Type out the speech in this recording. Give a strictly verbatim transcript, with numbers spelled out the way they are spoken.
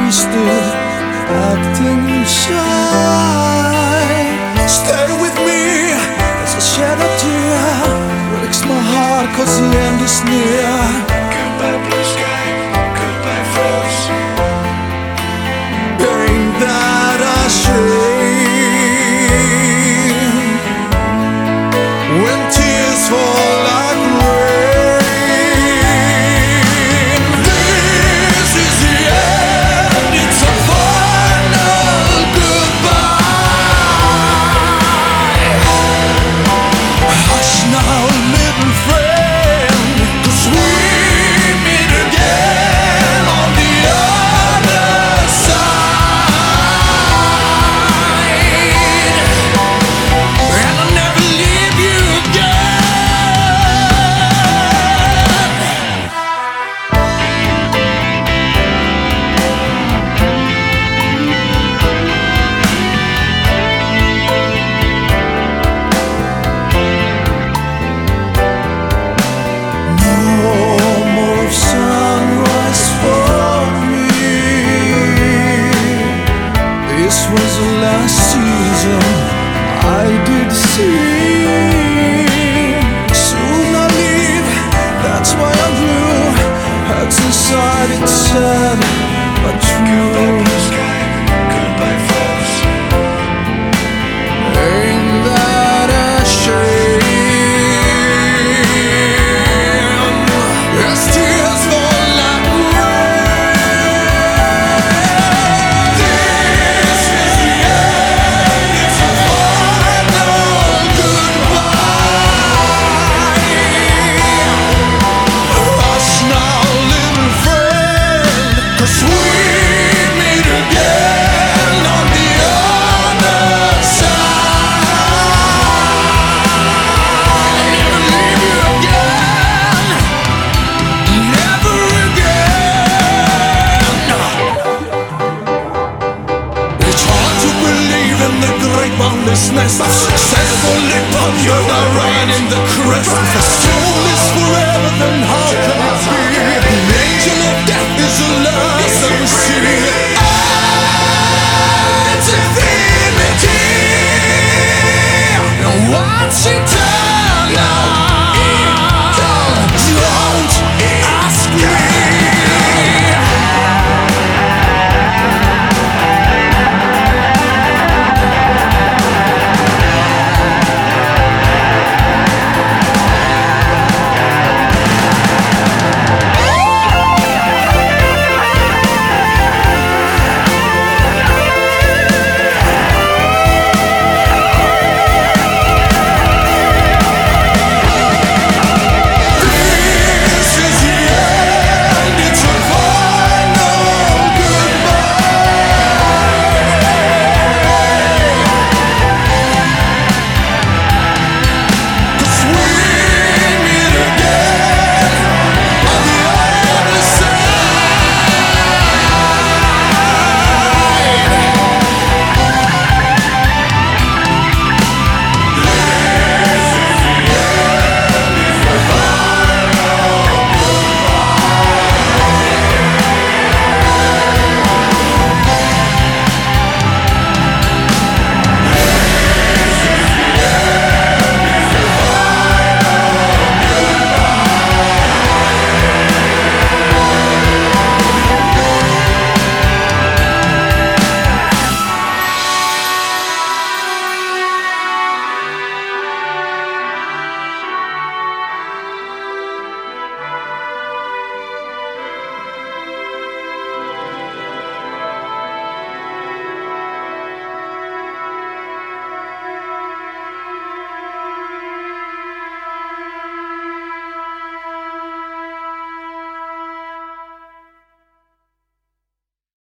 be still, acting shy. Stay with me as I shed a tear. Breaks my heart cause the end is near. Goodbye blue sky, goodbye frost. Ain't that a shame when tears fall like rain? This is the end, it's a final goodbye. Hush now, little friend, 'cause we meet again on the other side. And I'll never leave you again. No more sunrise for me. This was the last season I did see. Soon I leave, that's why I'm blue. Hurts inside, it's sad but true. Blue sky, goodbye frost. Ain't that a shame? As tears fall like rain. This is the end, it's a final goodbye. Hush now, little friend, 'cause we meet again on the other side. Never leave you again, never again. It's hard to believe in the great boundlessness of